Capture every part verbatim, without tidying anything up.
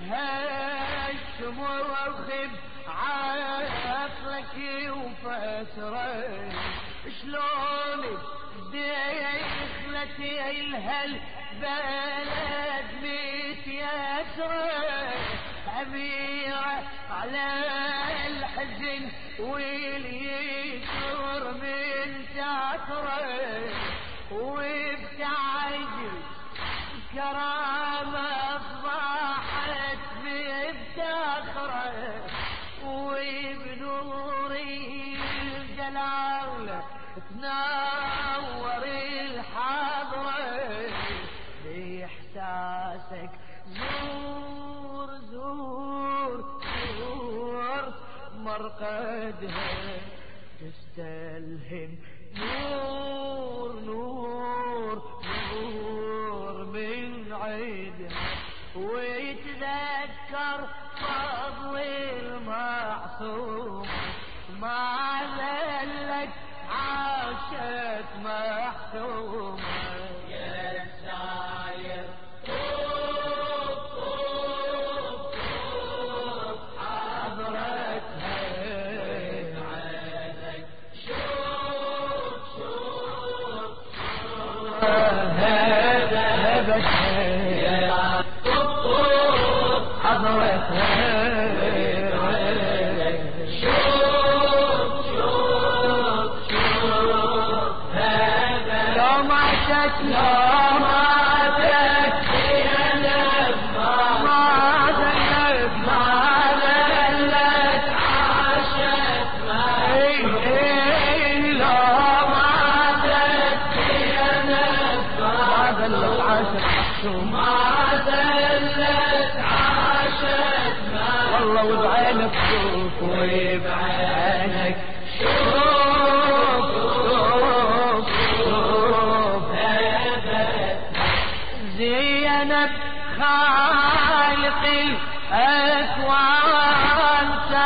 مرخب عقلك وفسرك شلون دخلت الهالبلد متيسرك عبيرة على الحزن واليسر من ساترك وبتعجل كرامة أصبحت مفتخرة وبنور الجلال تنور الحضرة بإحساسك زور زور زور مرقدها تستلهم نور نور نور من عيدها ويتذكر فضل المعصوم ما ذلت عاشت محسومة يا ساير طوب طوب طوب حضرتها عينك شوف شوف شوف هبتها يا طوب طوب حضرتها لا ما تكفي لما ما ذلت ما ذلت عاشت ما لا ما تكفي لما ما ذلت عاشت محسوم ما ذلت عاشت ما والله وبعينك شوف وبعينك زينب خالق الأكوان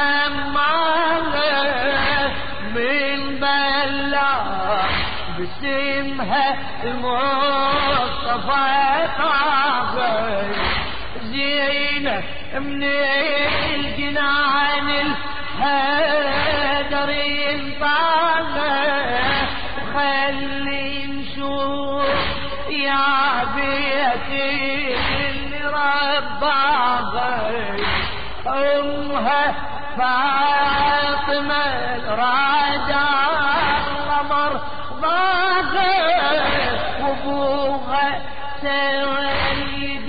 سماها من بلا باسمها المصطفى طاغى زينب من الجنان الهدر ينطلع خلي نشوف يا بيتي اللي رباها امها فاطمه الراجع القمر ضاغى وابوها سيد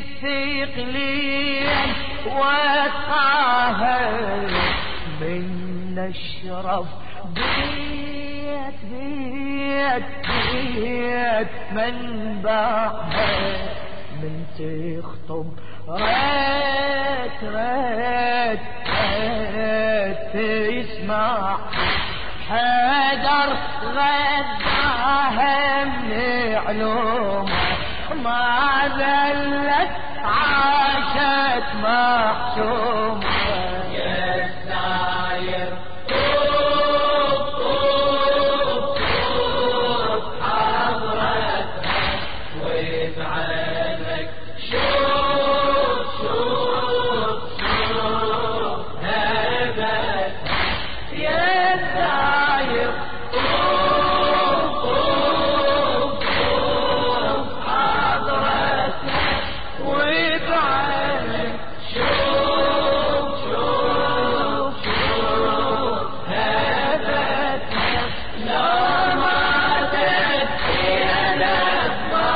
الثقلين وطاها من اشرف بيت بيت بيت منبعها من تخطب ريت ريت ريت تسمع حدر غداها من علومها ما ذلت عاشت محسومة يا ساير بعينك شوف شوف شوف هبت يا ساير طوب طوب طوب حضرتك وبعينك شوف شوف شوف هبت لا ما تكفي لما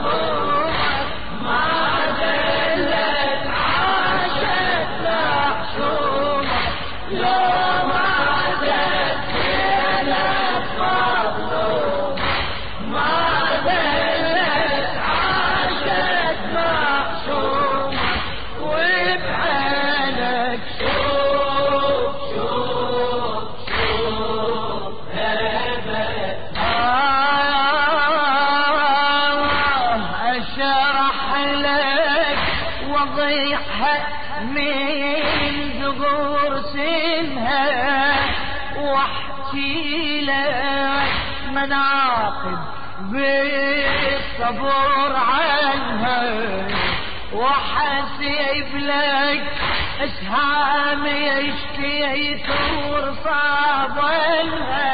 ما ذلت عاشت محسومة لا ما تكفي مظلومة ما ذلت عاشت محسومة وبعينك شوف شوف شوف هبت أشرح لك وضيحها من ذكور سنها واحكي لك مناقب بالصبر عنها وحسيب لك اسهام يشتيت ورصابنها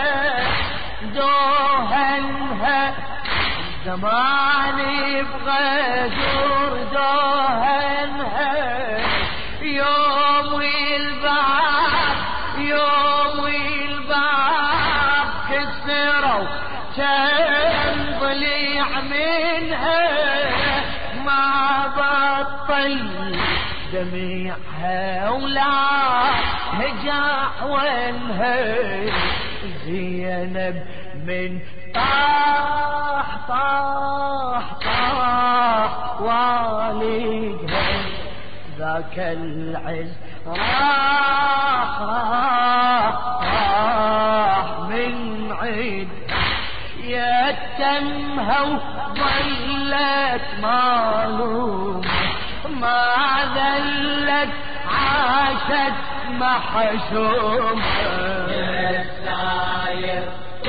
دوهنها زمان يبغى دور دوهنها يوم والبعض يوم والبعض كسروا كان ضليع منها ما بطل دميعها ولا هجع وانها زينب من طاح طاح طاح والدها ذاك العز راح راح راح من عيد يتمها وظلت معلومة ما ذلت عاشت محشومة يا الساير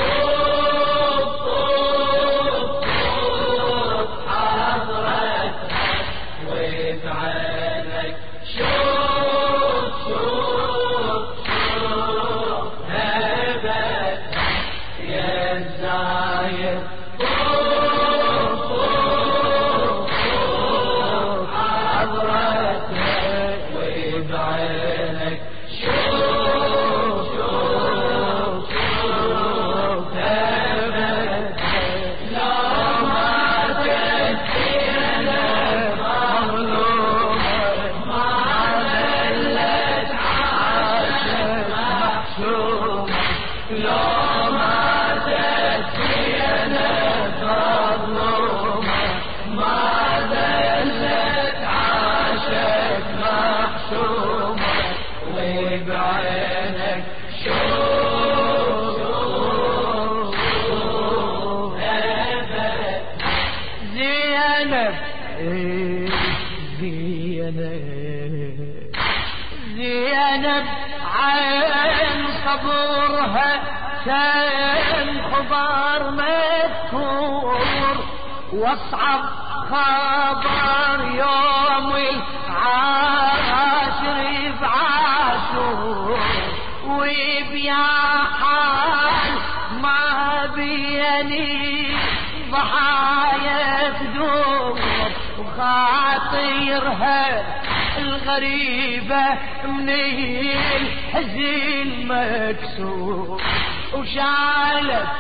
زينب عين صبرها كان خبر مذكور واصعب خبر يوم العاشر بعاشور وبيا حال ما بيني ضحايا تدور وخاطرها الغريبة من الحزين مكسور وشالت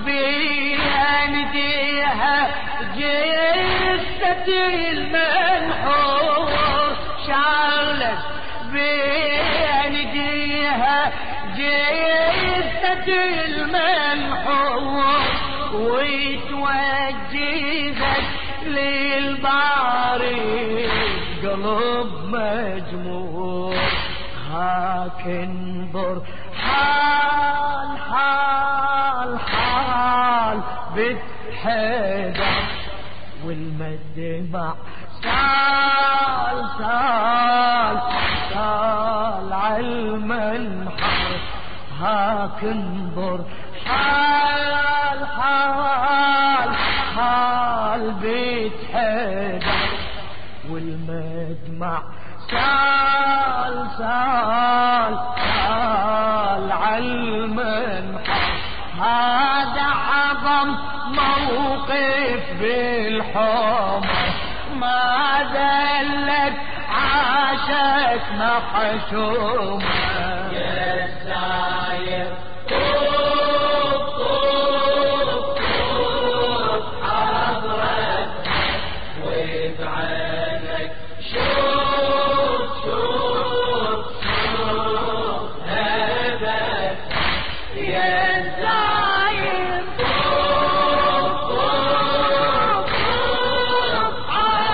بيديها جثة المنحور شالت بيديها جثة المنحور وتوجهت للباري قلب مجموع هاك انظر حال حال حال بتحدى والمدمع سال سال سال عالمنحر هاك انظر حال حال حال بتحدى والمدمع سال سال سال عالمنحر هذا عظم موقف بالحمر ما ذلت عاشت محشومة يا الساير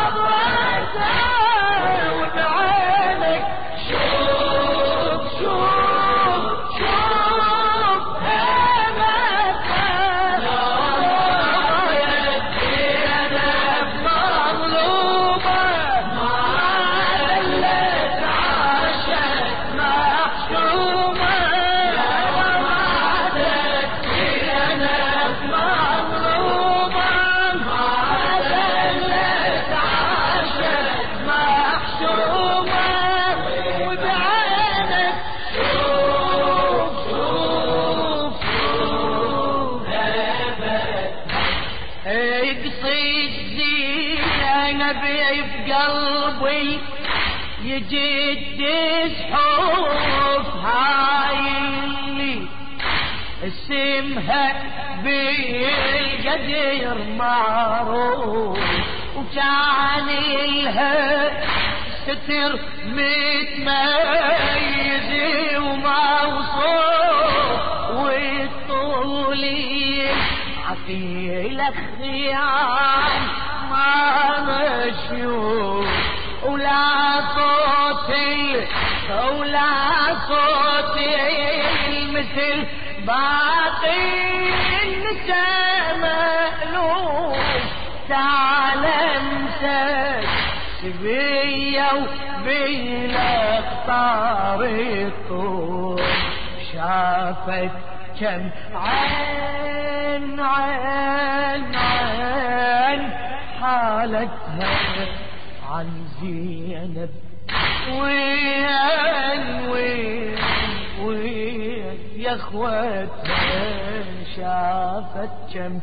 شوف وي يجي تسحب هاي اللي اسمها بالقدر معروف وكان لها ستر متميز وموصوف والطولي عقيل خيان ما مشيوف ولا صوتي ولا صوتي مثل باقي النساء مألوف تعلم سبية وبالأخطار الطول شافت كم عين عين عين حالتها عن زينب وين وين وين يا اخوتها شافت كم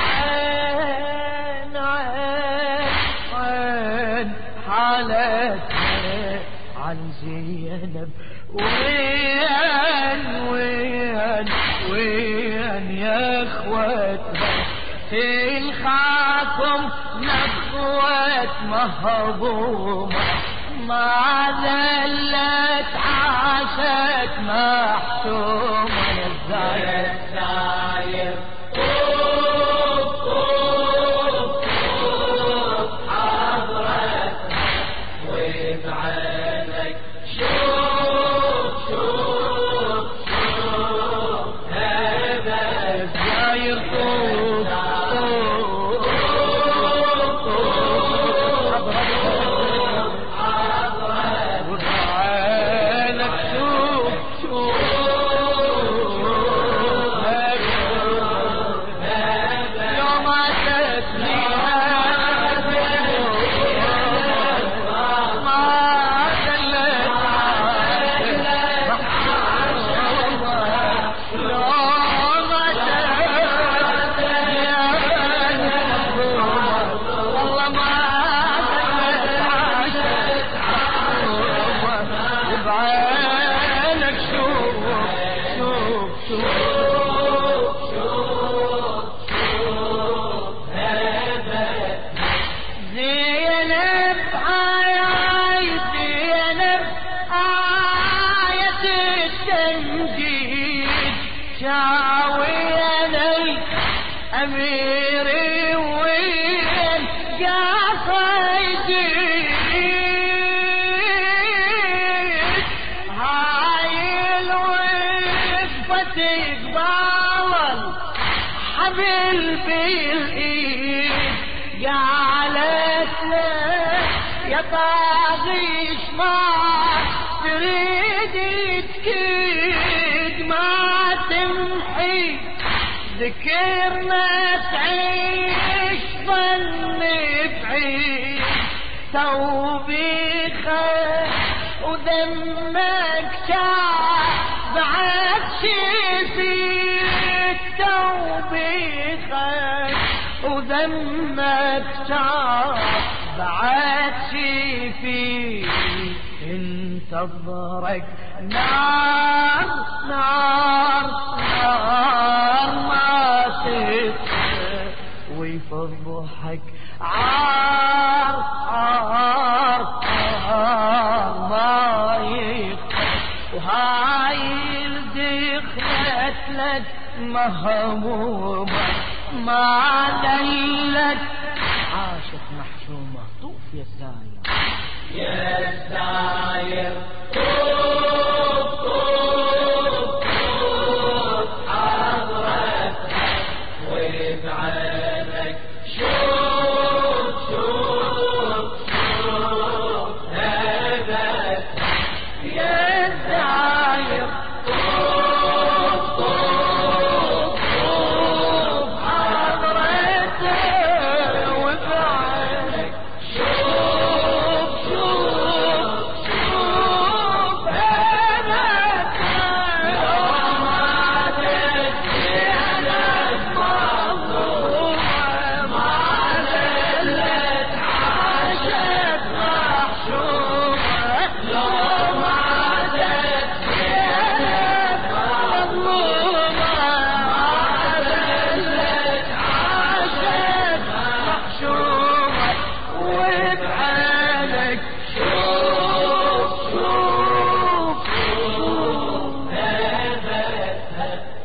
عين عين عين حالتها عن زينب وين وين وين يا اخوتها الخاكم نخوة مهضومة ما ذلت عاشت محتومة يا الزاير طوب طوب طوب حضرتها وبعينك شوف شوف شوف هذا الزاير طوب أميري وين قاصدي هاي الوقفة تقبل حبل بالإيد قالت له يا طاغيش ما تريد تكيد ما تمحي ذكرنا تعيش ظن بعيد توبيخك وذمك شاف بعد شفيك توبيخك وذمك شاف بعد شفيك انتظرك نار نار نار ما تطفى ويفضحك عار عار عار ما يخفى وهاي دخلت لك مهمومة ما دلت عاشت محشومة طوف يا الزاير يا الزاير طوب طوب طوب حضرتها وبعينك شوف شوف شوف هبتها يا الزاير